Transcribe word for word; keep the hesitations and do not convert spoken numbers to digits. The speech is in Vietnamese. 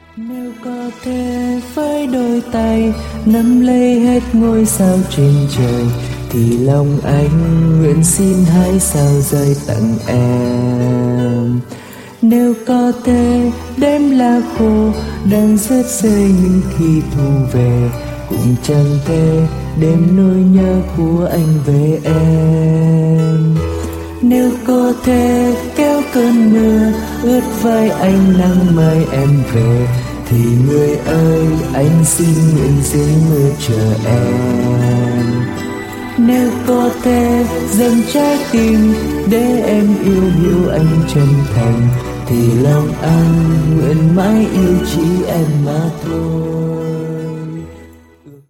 Nếu có thể với đôi tay nắm lấy hết ngôi sao trên trời, thì lòng anh nguyện xin hãy sao rơi tặng em. Nếu có thể đêm lá khô đang rớt rơi những khi thu về, cũng chẳng thể đêm nỗi nhớ của anh về em. Nếu có thể kéo cơn mưa ướt vai anh nắng mai em về, thì người ơi anh xin nguyện dưới mưa chờ em. Nếu có thể dâng trái tim để em yêu yêu anh chân thành, thì lòng anh nguyện mãi yêu chỉ em mà thôi.